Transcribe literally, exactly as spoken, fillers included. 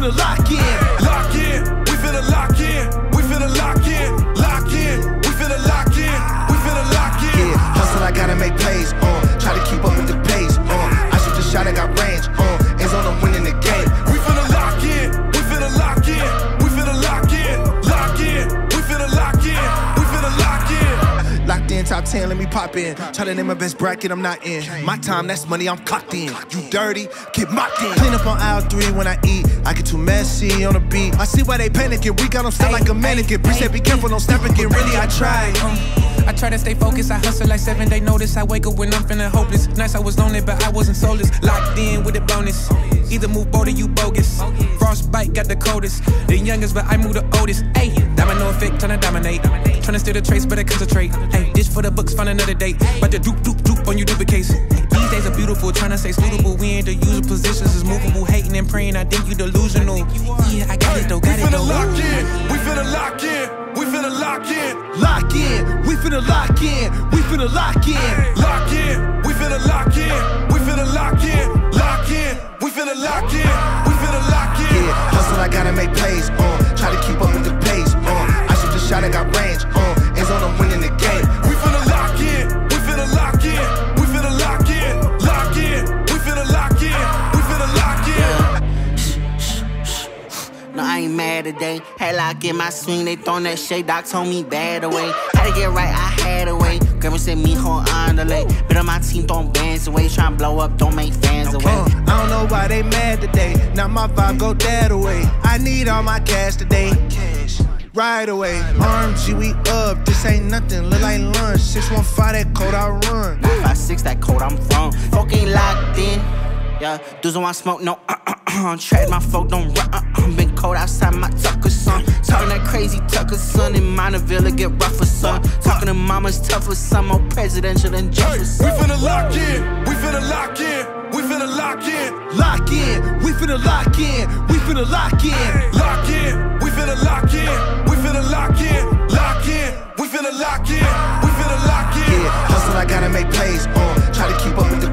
finna lock in. Lock in, we finna lock in. We finna lock in, lock in. We finna lock in, we finna lock in. Yeah, hustle, I gotta make plays, uh. Try to keep up with the pace, uh. I shoot the shot, I got range, uh. It's on, I'm winning the game. We finna lock in, we finna lock in. We finna lock in, lock in. We finna lock in, we finna lock in. Locked in, top ten, let me pop in. Try to name my best bracket, I'm not in. My time, that's money, I'm clocked in. You dirty, get mocked in. Clean up on aisle three when I eat. I get too messy on the beat. I see why they panicking. We got them stuck like a mannequin. Bree said be careful, don't snap again. Really, I tried. Um, I try to stay focused. I hustle like seven day notice. I wake up when I'm feeling hopeless. Nights I was lonely, but I wasn't soulless. Locked in with a bonus. Either move bold or you bogus. Frostbite got the coldest. The youngest, but I move the oldest. Ayy, domino effect, tryna dominate. Tryna steal the trace, better concentrate. Ayy, dish for the books, find another date. But the doop doop doop on you duplicates. These days are beautiful, tryna say suitable. We ain't the usual positions, is movable. Hating and praying, I think you delusional. Yeah, I got it though, got we it though. We finna lock in, we finna lock in. We finna lock in, lock in. We finna lock in, we finna lock in. Lock in, we finna lock in. We finna lock in, lock in. We finna lock in, we finna lock in. Yeah, hustle, I gotta make plays, uh. Try to keep up with the pace, uh. I shoot the shot, I got range, uh. It's on, I'm winning the game. We finna lock in, we finna lock in. We finna lock in, lock in. We finna lock in, we finna lock in. Shh, shh, shh. No, I ain't mad today. Had lock in my swing, they throwing that shade. Doc told me bad away. Had to get right, I had to wait. Grandma said me hold on the late. Been on my team throwing bands away. Tryna blow up, don't make fans away. Uh, I don't know why they mad today. Now my vibe go that away. I need all my cash today. Right away. R M G, we up. This ain't nothing, look like lunch. six one five, that code I run. nine five six, that code I'm from. Folk ain't locked in. Yeah, dudes don't want smoke, no. Uh, uh, uh. Trade my folk, don't run. Uh, uh. Been cold outside my Tucker son. Talking that crazy Tucker son. In Monteville, it get rougher, son. Talking to mama's tougher, son. More presidential than Jefferson. We finna lock in, we finna lock in. We finna lock in, lock in. We finna lock in, we finna lock in. Lock in, we finna lock in. We finna lock in, lock in. We finna lock in, we finna lock in. Yeah, hustle, I gotta make plays, uh. Try to keep up with the